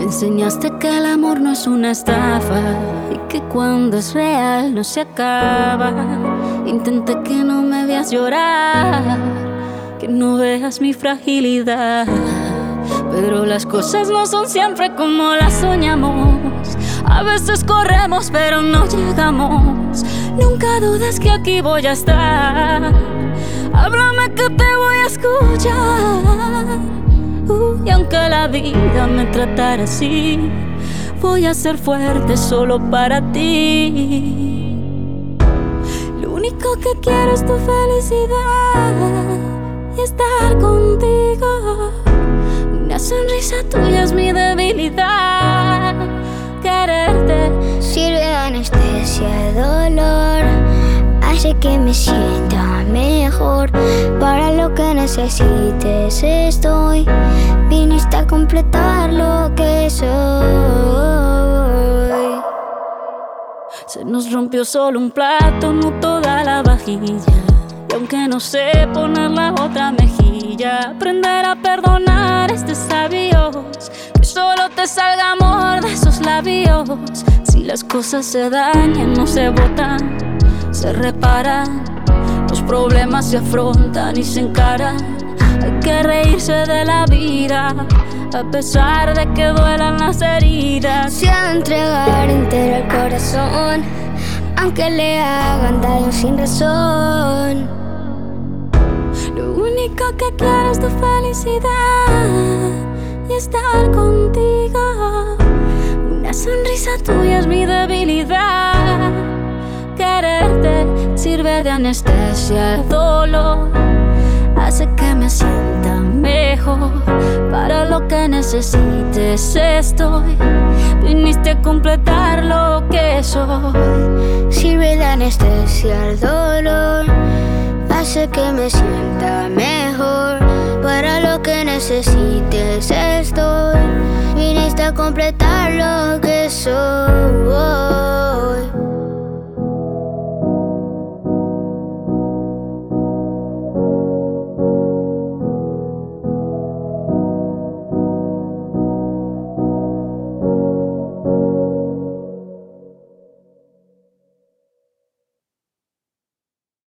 enseñaste que el amor no es una estafa y que cuando es real no se acaba. Intenté que no me veas llorar, que no veas mi fragilidad, pero las cosas no son siempre como las soñamos. A veces corremos pero no llegamos. Nunca dudes que aquí voy a estar. Háblame que te voy a escuchar. Y aunque la vida me tratara así, voy a ser fuerte solo para ti. Lo único que quiero es tu felicidad y estar contigo. Una sonrisa tuya es mi debilidad. Quererte sirve de anestesia, dolor, hace que me sienta mejor. Para lo que necesites estoy, viniste a completar lo que soy. Se nos rompió solo un plato, no toda la vajilla. Y aunque no sé poner la otra mejilla, aprender a perdonar es de sabios. Que solo te salga amor de esos labios. Si las cosas se dañan, no se botan, se reparan. Los problemas se afrontan y se encaran. Hay que reírse de la vida, a pesar de que duelan las heridas. Se ha de entregar entero el corazón, aunque le hagan daño sin razón. Lo único que quiero es tu felicidad y estar contigo. Una sonrisa tuya es mi debilidad. Quererte sirve de anestesia al dolor, hace que me sienta mejor. Para lo que necesites estoy, viniste a completar lo que soy. Sirve de anestesia al dolor, hace que me sienta mejor. Para lo que necesites estoy, viniste a completar lo que soy.